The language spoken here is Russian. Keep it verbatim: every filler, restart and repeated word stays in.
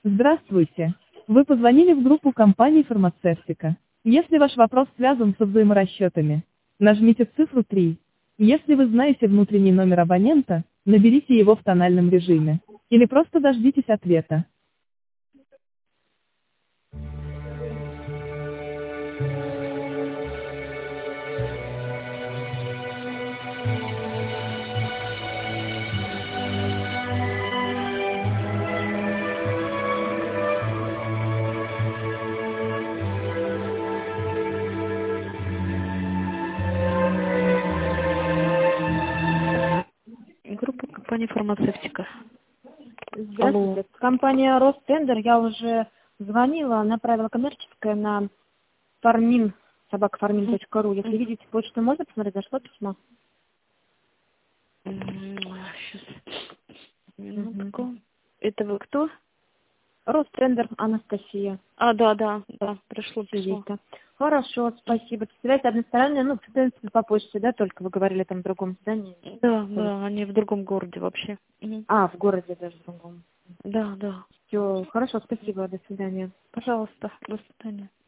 Здравствуйте. Вы позвонили в группу компании «Фармацевтика». Если ваш вопрос связан со взаиморасчетами, нажмите цифру три. Если вы знаете внутренний номер абонента, наберите его в тональном режиме. Или просто дождитесь ответа. Группа компании «Фармацевтика». Здравствуйте. Компания Ростендер. Я уже звонила, направила коммерческое на farmin, собака farmin точка ру. Если видите почту, можно посмотреть, зашло письмо? Сейчас. Минутку. Это вы кто? Ростендер Анастасия. А, да, да, да, пришло письмо. Есть-то. Хорошо, спасибо. Связь односторонняя, ну, в принципе, по почте, да, только вы говорили там в другом здании? Да, да, они в другом городе вообще. А, в городе даже в другом. Да, да. Все, хорошо, спасибо, до свидания. Пожалуйста, до свидания.